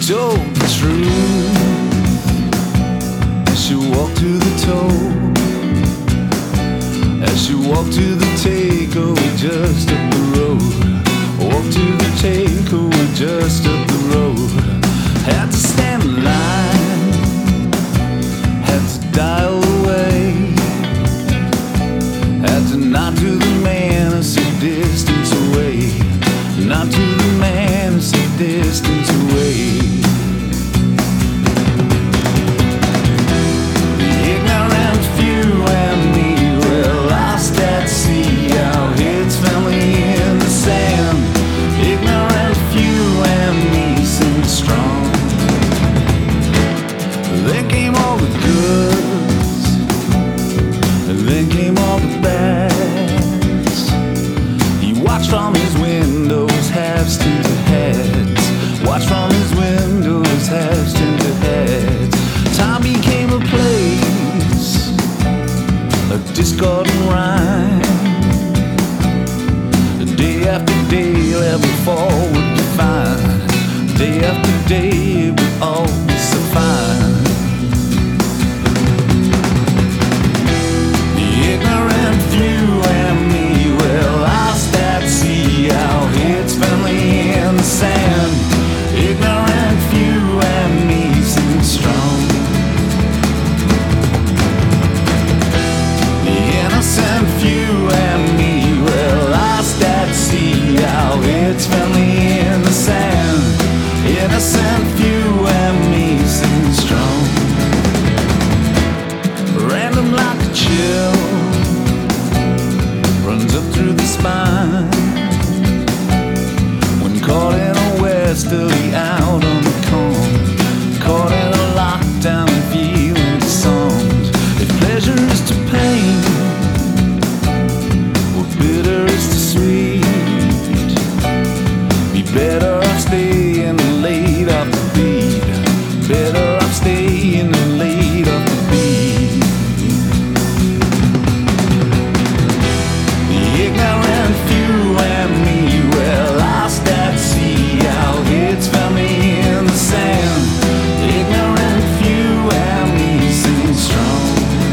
told the truth as she walked to the toe, as she walked to the takeaway just up the road. Walked to the takeaway just up the road. Had to stand in line, had to dial away, had to nod to the man as a distance away, nod to the man as a distance away. The ignorant few and me were lost at sea, our heads firmly in the sand. Ignorant few and me seemed strong. Then came all the goods, and then came all the bads. He watched from his windows, halves to the heads. Watched from his windows, halves to the heads. Time became a place, a discordant rhyme. Day after day, level forward to find. Day after day, it would all be so fine. The ignorant few and me were lost at sea, our heads firmly in the sand. Ignorant few and me seemed strong. The innocent few and me were lost at sea, our heads firmly in the sand. Innocent few and me seemed strong. Random like a chill runs up through the spine when caught in a westerly out on the calm, caught in a lockdown and feeling disarmed. If pleasure is to pain, or bitter is to sweet, be better off staying late off the beat. Better off staying late off the beat. The ignorant few and me were lost at sea, our heads firmly in the sand. Ignorant few and me seemed strong.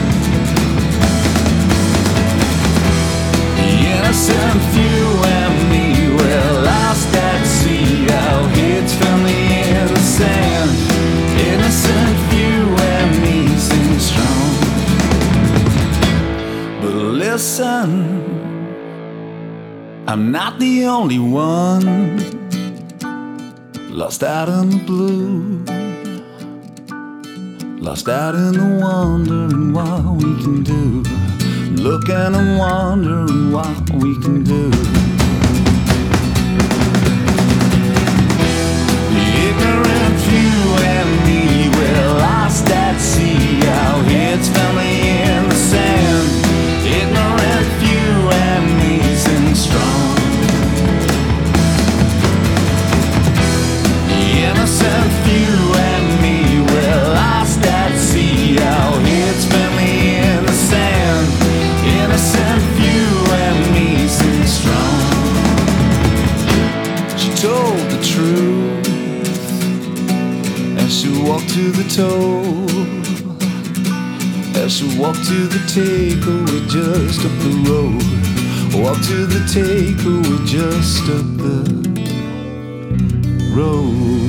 The innocent few and me were lost at sea, our heads firmly in the sand. Innocent few and me seem strong. But listen, I'm not the only one lost out in the blue, lost out in the wondering what we can do, looking and wondering what we can do. The ignorant few and me were lost at sea, our heads firmly in the sand. Ignorant few and me seem strong. The innocent few and me were lost at sea, our heads firmly in the sand. Innocent few and me seem strong. She told the truth as she walked to the toe, as she walked to the takeaway just up the road. Walked to the takeaway just up the road.